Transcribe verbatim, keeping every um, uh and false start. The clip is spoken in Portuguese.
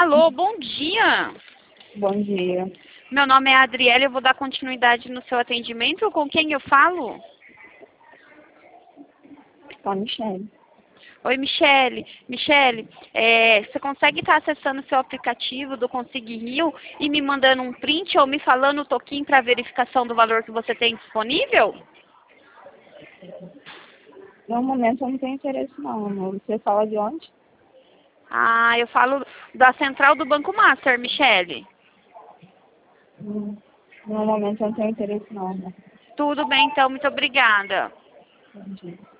Alô, bom dia. Bom dia. Meu nome é Adriele, eu vou dar continuidade no seu atendimento. Com quem eu falo? Com a Michelle. Oi, Michele. Michele, é, você consegue estar acessando o seu aplicativo do Consig Rio e me mandando um print ou me falando o toquinho para verificação do valor que você tem disponível? No momento eu não tenho interesse não, amor. Você fala de onde? Ah, eu falo da central do Banco Master, Michele. Hum, No momento eu não tenho interesse não, amor. Tudo bem, então. Muito obrigada. Bom dia.